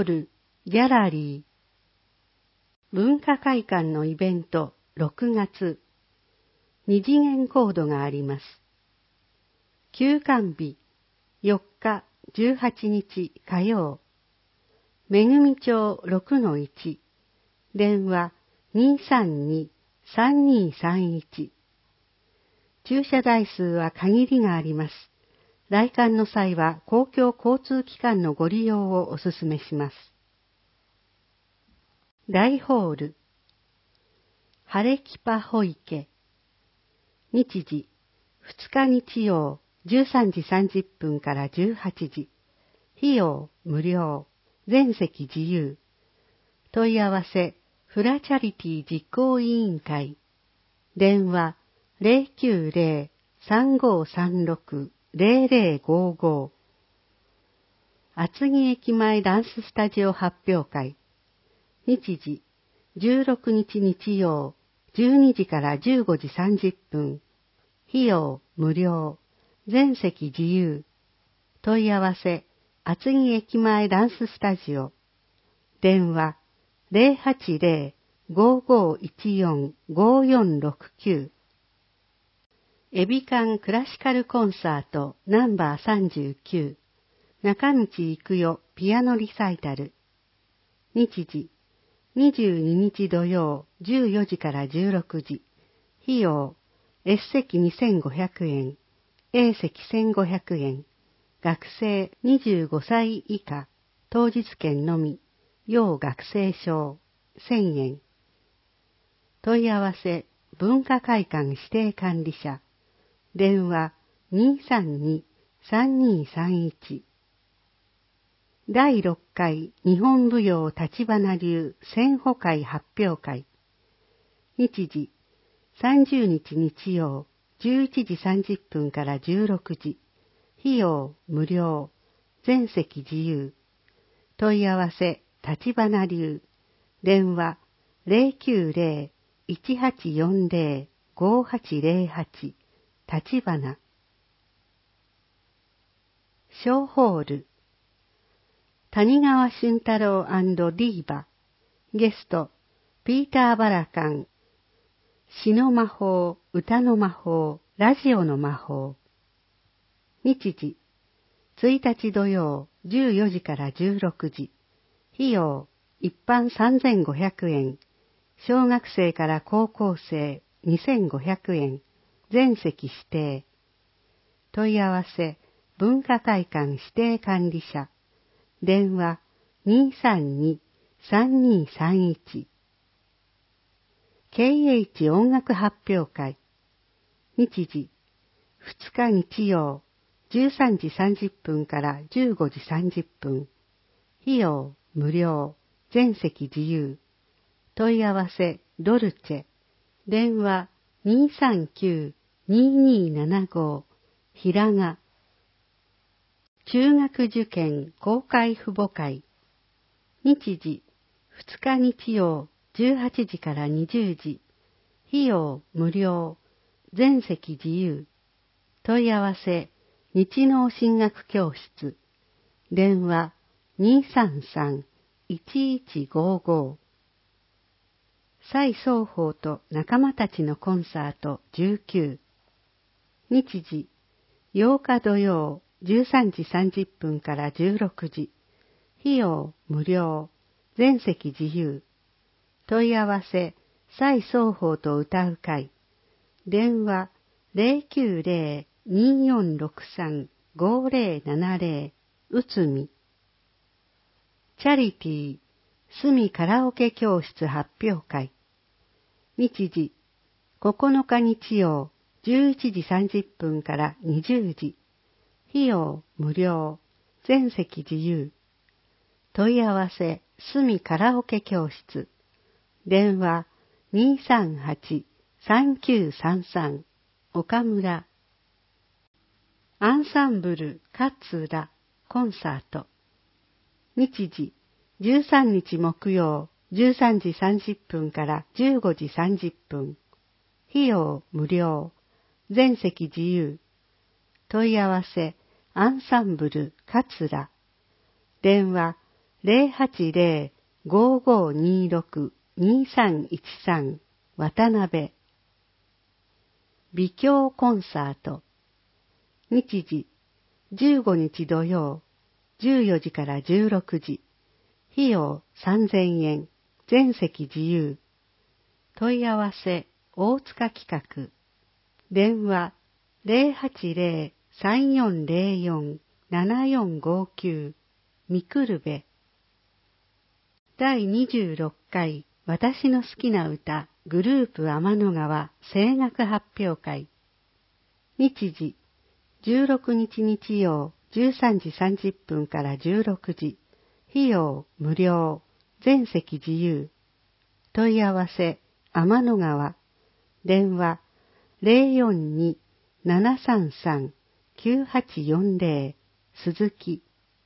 ール、ギャラリー。文化会館のイベント、6月。二次元コードがあります。休館日、4日、18日火曜。めぐみ町 6-1。電話 232-3231。駐車台数は限りがあります。来館の際は公共交通機関のご利用をお勧めします。大ホール。晴れキパホイケ。日時、2日日曜、13時30分から18時。費用、無料。全席自由。問い合わせ、フラチャリティ実行委員会。電話、090-3536-0055。厚木駅前ダンススタジオ発表会。日時、16日日曜、12時から15時30分。費用、無料。全席自由。問い合わせ、厚木駅前ダンススタジオ。電話、080-5514-5469。エビカンクラシカルコンサートナンバー39。中道行くよピアノリサイタル。日時、22日土曜14時から16時。費用、S 席2500円、A 席1500円。学生25歳以下、当日券のみ、要学生証、1000円。問い合わせ、文化会館指定管理者。電話、232-3231。第6回日本舞踊立花流千歩会発表会。日時、30日日曜、11時30分から16時。費用、無料。全席自由。問い合わせ、立花流。電話、090-1840-5808。立花。小ホール。谷川俊太郎&ディーバ。ゲスト、ピーター・バラカン。詩の魔法、歌の魔法、ラジオの魔法。日時、1日土曜、14時から16時。費用、一般3500円。小学生から高校生、2500円。全席指定。問い合わせ、文化会館指定管理者。電話、232-3231。KH 音楽発表会。日時、2日日曜、13時30分から15時30分。費用、無料。全席自由。問い合わせ、ドルチェ。電話、239-2275。ひらが。中学受験公開父母会。日時、2日日曜、18時から20時。費用、無料。全席自由。問い合わせ、日能進学教室。電話、233-1155。蔡双鳳と仲間たちのコンサート19。日時、8日土曜、13時30分から16時。費用、無料。全席自由。問い合わせ、蔡双鳳と歌う会。電話、090-2463-5070。うつみ。チャリティー、すみカラオケ教室発表会。日時、9日日曜、11時30分から20時。費用、無料。全席自由。問い合わせ、すみカラオケ教室。電話、238-3933。岡村。アンサンブル勝浦コンサート。日時、13日木曜、13時30分から15時30分。費用、無料。全席自由。問い合わせ、アンサンブル勝浦。電話、 080-5526-2313 渡辺。美教コンサート。日時、15日土曜、14時から16時。費用3000円。全席自由。問い合わせ、大塚企画。電話、080-3404-7459。みくるべ。第26回私の好きな歌グループ天の川声楽発表会。日時、16日日曜13時30分から16時。費用無料。全席自由。問い合わせ、天の川。電話、042-733-9840。鈴木。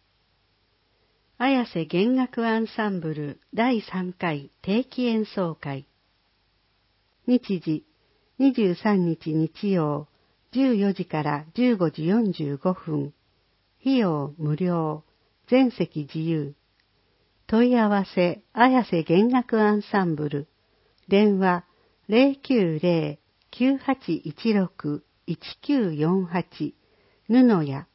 綾瀬弦楽アンサンブル第3回定期演奏会。日時、23日日曜、14時から15時45分。費用無料。全席自由。問い合わせ、綾瀬弦楽アンサンブル。電話、090-9816-1948。布屋。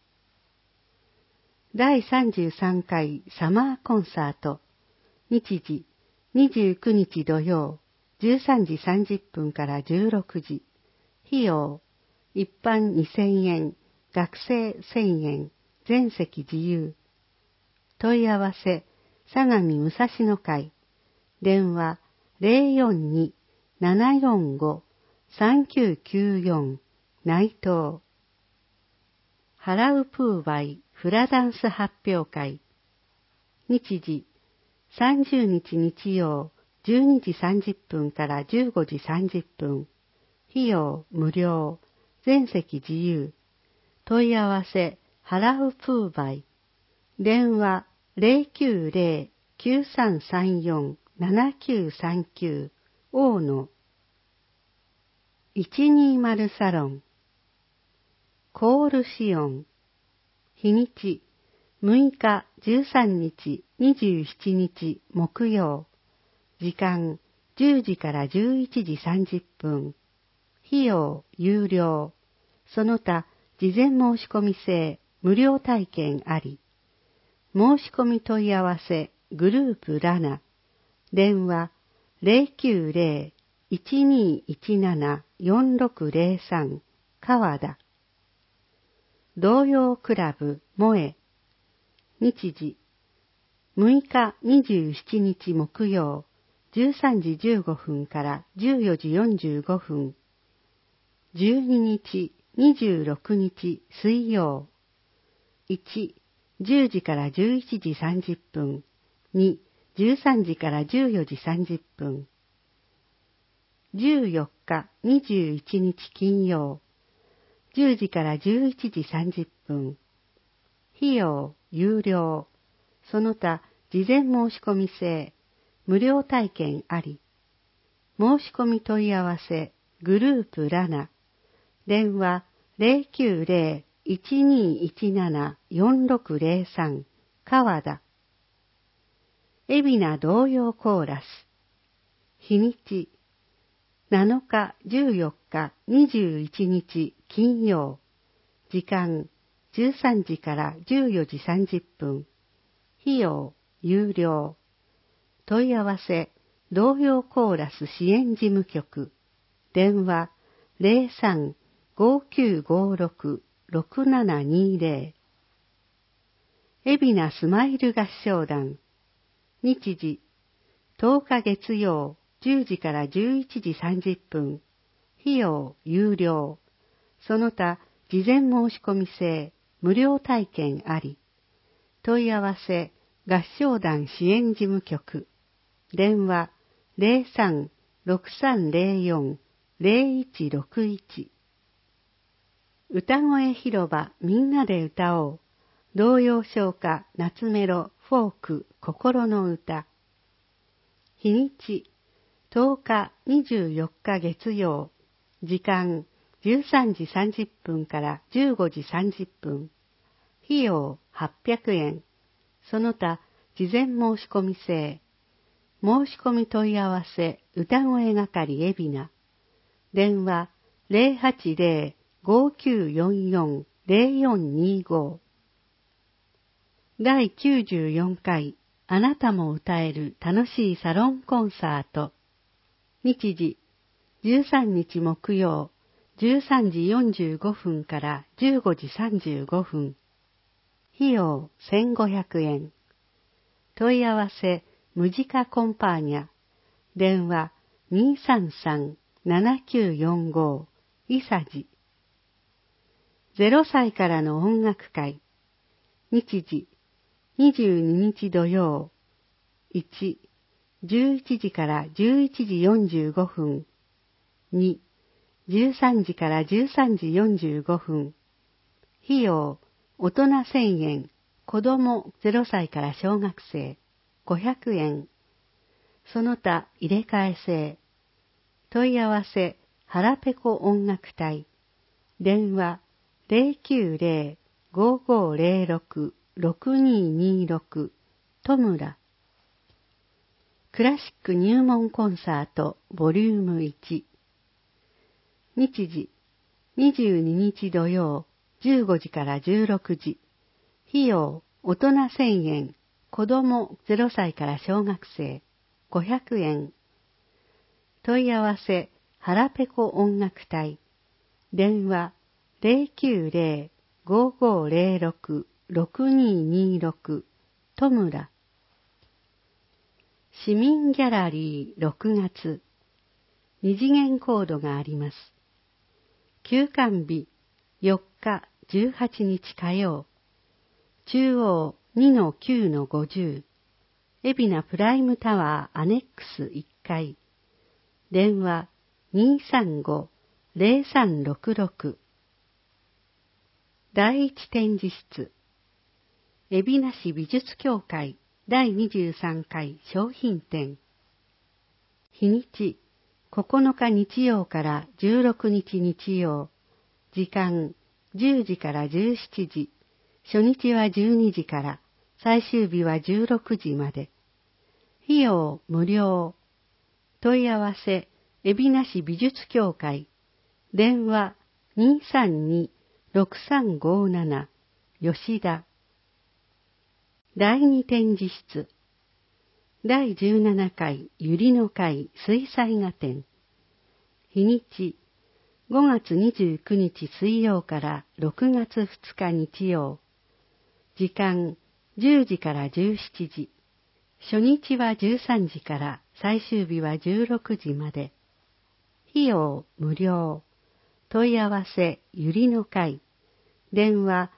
第33回サマーコンサート。日時、29日土曜、13時30分から16時。費用、一般2000円、学生1000円、全席自由。問い合わせ、相模武蔵野会。電話、042-745-3994。内藤。払うプーバイフラダンス発表会。日時、30日日曜、12時30分から15時30分。費用無料。全席自由。問い合わせ、払うプーバイ。電話、090-9334-7939。大野。120サロン。コールシオン。日にち、6日、13日、27日、木曜。時間、10時から11時30分。費用、有料。その他、事前申し込み制、無料体験あり。申し込み問い合わせ、グループラナ。電話、090-1217-4603。川田。童謡クラブ、萌え。日時、6日27日木曜、13時15分から14時45分。12日26日水曜。1、10時から11時30分。2、13時から14時30分。14日21日金曜。10時から11時30分。費用、有料。その他、事前申し込み制。無料体験あり。申し込み問い合わせ、グループラナ。電話、090-1217-4603。川田。海老名童謡コーラス。日にち、7日、14日、21日、金曜。時間、13時から14時30分。費用、有料。問い合わせ、童謡コーラス支援事務局。電話、03-5956-6720。海老名スマイル合唱団。日時、10日月曜、10時から11時30分。費用、有料。その他、事前申し込み制、無料体験あり。問い合わせ、合唱団支援事務局。電話、03-6304-0161。歌声広場みんなで歌おう。童謡唱歌夏メロフォーク心の歌。日にち、10日24日月曜。時間、13時30分から15時30分。費用800円。その他、 事前申し込み制。申し込み問い合わせ歌声係海老名。電話080-5944-0425。第94回あなたも歌える楽しいサロンコンサート。日時13日木曜13時45分から15時35分。費用1500円。問い合わせムジカコンパーニャ。電話233-7945伊佐治。0歳からの音楽会。日時22日土曜。1、11時から11時45分。2、13時から13時45分。費用、大人1000円、子供0歳から小学生500円。その他入れ替え制。問い合わせ、はらぺこ音楽隊。電話090-5506-6226戸村。クラシック入門コンサートボリューム1。日時22日土曜15時から16時。費用大人1000円、子供0歳から小学生500円。問い合わせ、はらぺこ音楽隊。電話090-5506-6226戸村。市民ギャラリー6月。二次元コードがあります。休館日4日18日火曜。中央 2-9-50。海老名プライムタワーアネックス1階。電話235-0366。第一展示室。海老名市美術協会第23回商品展。日にち9日日曜から16日日曜。時間10時から17時。初日は12時から、最終日は16時まで。費用無料。問い合わせ、海老名市美術協会。電話232-6357吉田。第二展示室。第17回ゆりの会水彩画展。日にち5月29日水曜から6月2日日曜。時間10時から17時。初日は13時から最終日は16時まで。費用無料。問い合わせゆりの会。電話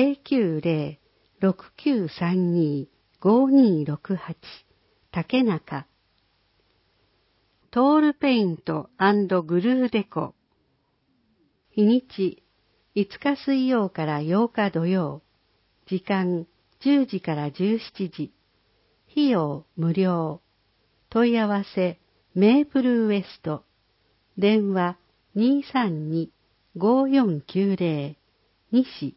090-6932-5268竹中。トールペイント&グルーデコ。日にち5日水曜から8日土曜。時間10時から17時。費用無料。問い合わせメープルウエスト。電話232-5490西。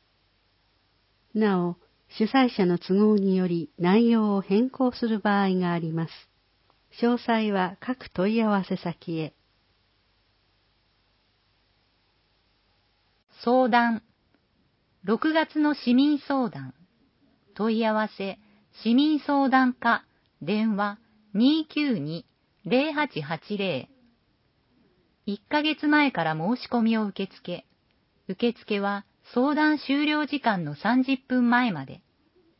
なお、主催者の都合により内容を変更する場合があります。詳細は各問い合わせ先へ。 相談。6月の市民相談。問い合わせ、市民相談課、電話292-0880。1ヶ月前から申し込みを受付。受付は相談終了時間の30分前まで。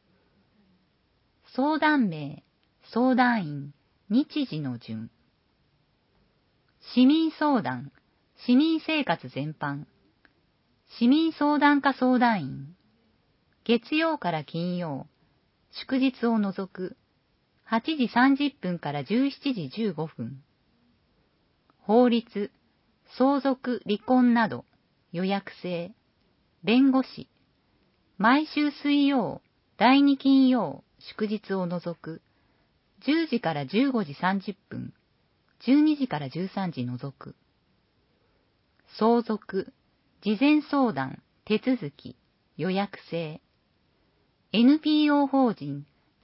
相談名、相談員、日時の順。市民相談、市民生活全般。市民相談課相談員。月曜から金曜、祝日を除く、8時30分から17時15分。法律、相続、離婚など、予約制。弁護士。毎週水曜、第2金曜、祝日を除く、10時から15時30分、12時から13時除く。相続、事前相談、手続き、予約制。NPO 法人、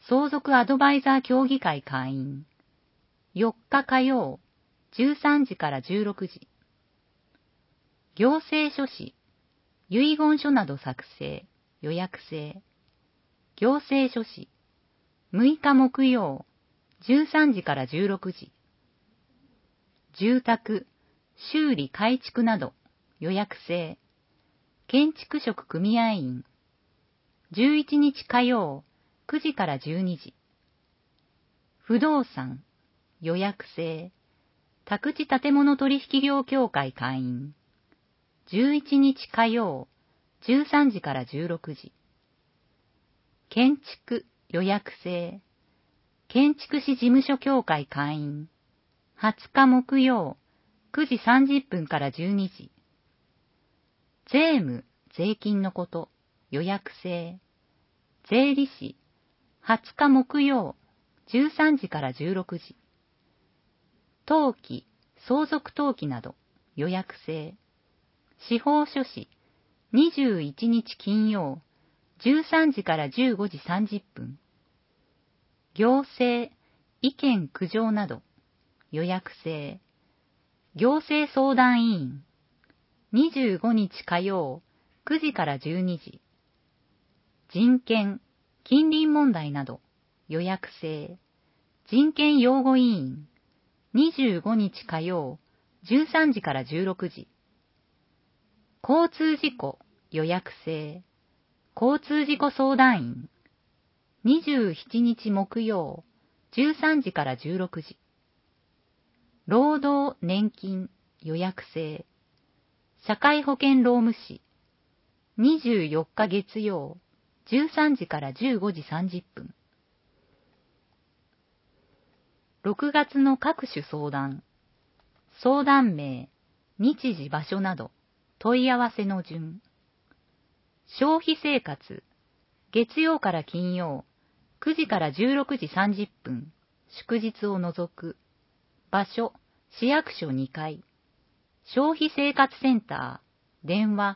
相続アドバイザー協議会会員。4日火曜、13時から16時。行政書士、遺言書など作成、予約制。行政書士、6日木曜、13時から16時。住宅、修理改築など、予約制。建築職組合員。11日火曜、9時から12時。不動産、予約制。宅地建物取引業協会会員。11日火曜、13時から16時。建築、予約制。建築士事務所協会会員。20日木曜、9時30分から12時。税務、税金のこと、予約制。税理士、20日木曜、13時から16時。登記、相続登記など、予約制。司法書士、21日金曜、13時から15時30分。行政、意見苦情など、予約制。行政相談委員、25日火曜、9時から12時。人権、近隣問題など、予約制。人権擁護委員、25日火曜、13時から16時。交通事故、予約制。交通事故相談員、27日木曜、13時から16時。労働年金、予約制。社会保険労務士、24日月曜、13時から15時30分。6月の各種相談。相談名、日時場所など、問い合わせの順。消費生活、月曜から金曜、9時から16時30分、祝日を除く。場所、市役所2階。消費生活センター、電話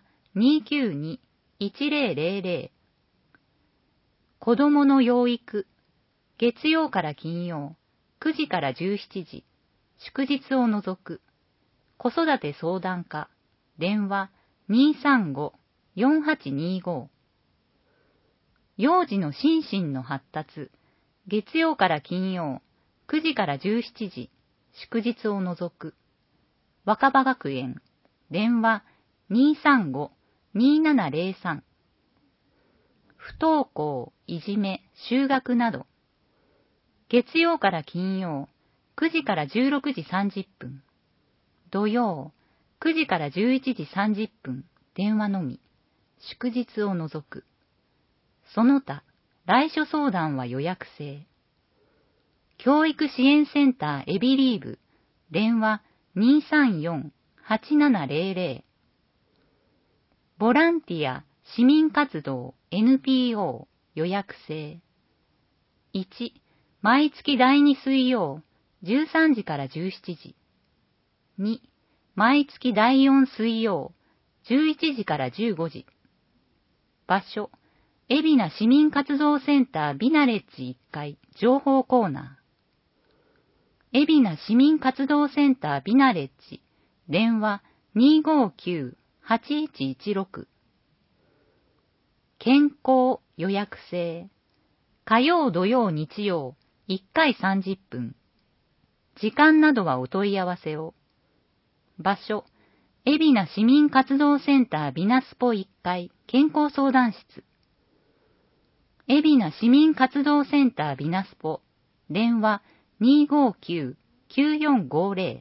292-1000。子供の養育、月曜から金曜、9時から17時、祝日を除く。子育て相談課、電話 235-4825。幼児の心身の発達、月曜から金曜、9時から17時、祝日を除く。若葉学園、電話 235-2703。不登校、いじめ、就学など。月曜から金曜、9時から16時30分。土曜、9時から11時30分、電話のみ。祝日を除く。その他、来所相談は予約制。教育支援センターエビリーブ、電話 234-8700。ボランティア、市民活動、NPO、予約制。1、毎月第2水曜、13時から17時。2、毎月第4水曜、11時から15時。場所、海老名市民活動センタービナレッジ1階情報コーナー。海老名市民活動センタービナレッジ、電話 259-8116。健康予約制。火曜土曜日曜、1回30分。時間などはお問い合わせを。場所、海老名市民活動センタービナスポ1階健康相談室。海老名市民活動センタービナスポ、電話 259-9450。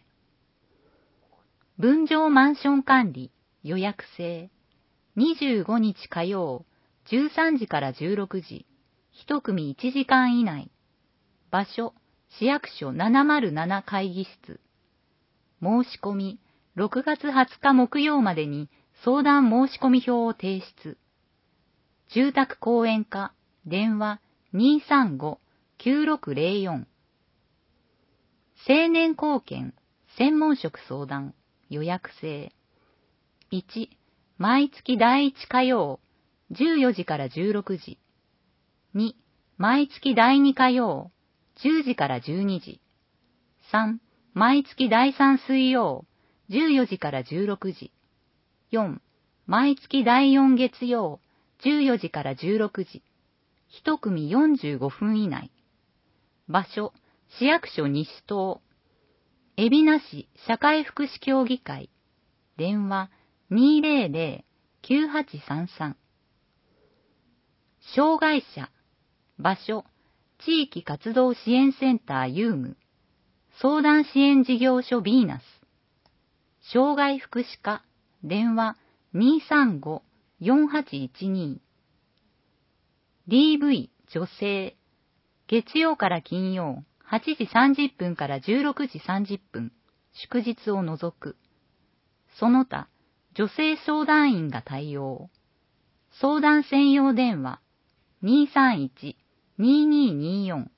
分譲マンション管理、予約制。25日火曜、13時から16時。1組1時間以内。場所、市役所707会議室。申し込み、6月20日木曜までに相談申し込み票を提出。住宅公園課、電話 235-9604。青年貢献、専門職相談、予約制。1、毎月第1火曜、14時から16時。2、 毎月第2火曜、10時から12時。3、毎月第3水曜、14時から16時。4、毎月第4月曜、14時から16時。1組45分以内。場所、市役所西棟。海老名市社会福祉協議会。電話、200-9833。障害者。場所、地域活動支援センターユーム。相談支援事業所ヴィーナス。障害福祉課。電話、235-4812。DV 女性。月曜から金曜、8時30分から16時30分。祝日を除く。その他、女性相談員が対応。相談専用電話、231-2224。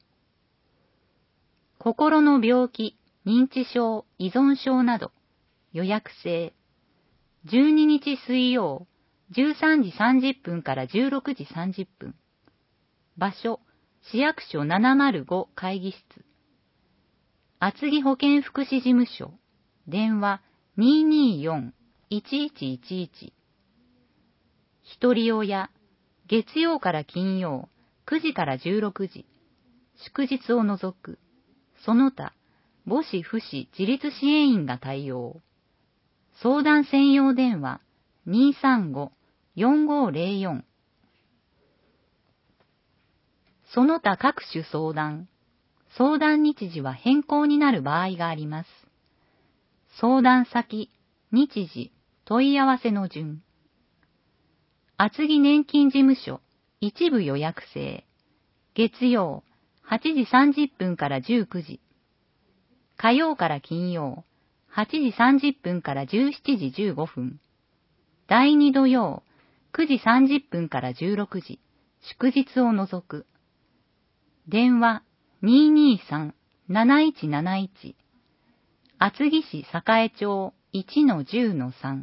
心の病気、認知症、依存症など、予約制。12日水曜、13時30分から16時30分。場所、市役所705会議室。厚木保健福祉事務所。電話、224-1111。一人親。月曜から金曜、9時から16時。祝日を除く。その他、母子父子自立支援員が対応。相談専用電話、235-4504。その他各種相談。相談日時は変更になる場合があります。相談先、日時、問い合わせの順。厚木年金事務所、一部予約制。月曜、8時30分から19時。火曜から金曜、8時30分から17時15分。第2土曜、9時30分から16時。祝日を除く。電話、223-7171。厚木市栄町 1-10-3。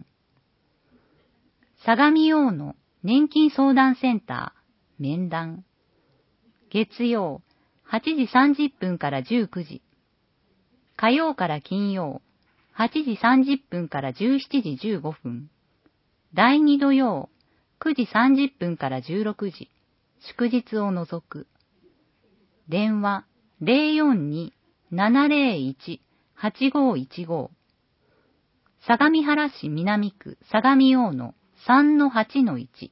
相模大野年金相談センター、面談。月曜、8時30分から19時。火曜から金曜、8時30分から17時15分。第2土曜、9時30分から16時。祝日を除く。電話、042-701-8515。相模原市南区相模大野 3-8-1。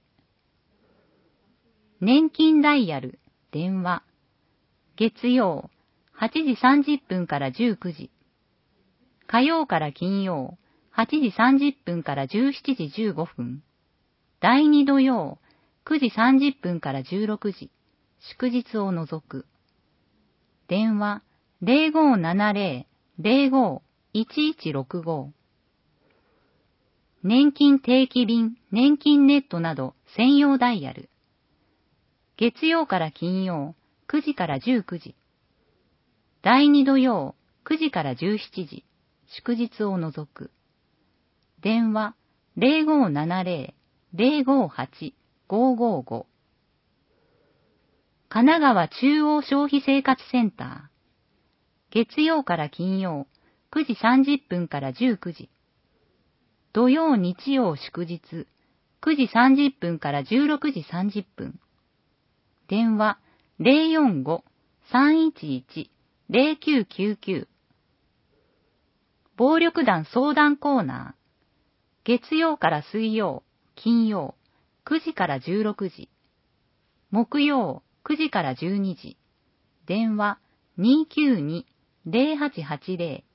年金ダイヤル、電話。月曜、8時30分から19時。火曜から金曜、8時30分から17時15分。第2土曜、9時30分から16時。祝日を除く。電話、0570-05-1165。年金定期便、年金ネットなど専用ダイヤル。月曜から金曜、9時から19時。第2土曜、9時から17時。祝日を除く。電話、0570-058-555。神奈川中央消費生活センター。月曜から金曜、9時30分から19時。土曜日曜祝日、9時30分から16時30分。電話、045-311-0999。暴力団相談コーナー。月曜から水曜、金曜、9時から16時。木曜、9時から12時。電話、292-0880。